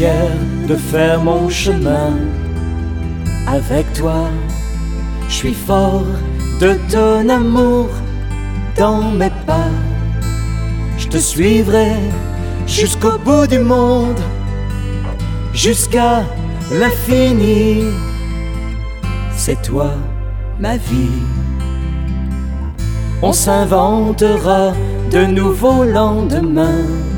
fier de faire mon chemin avec toi. Je suis fort de ton amour dans mes pas. Je te suivrai jusqu'au bout du monde, jusqu'à l'infini. C'est toi ma vie. On s'inventera de nouveaux lendemains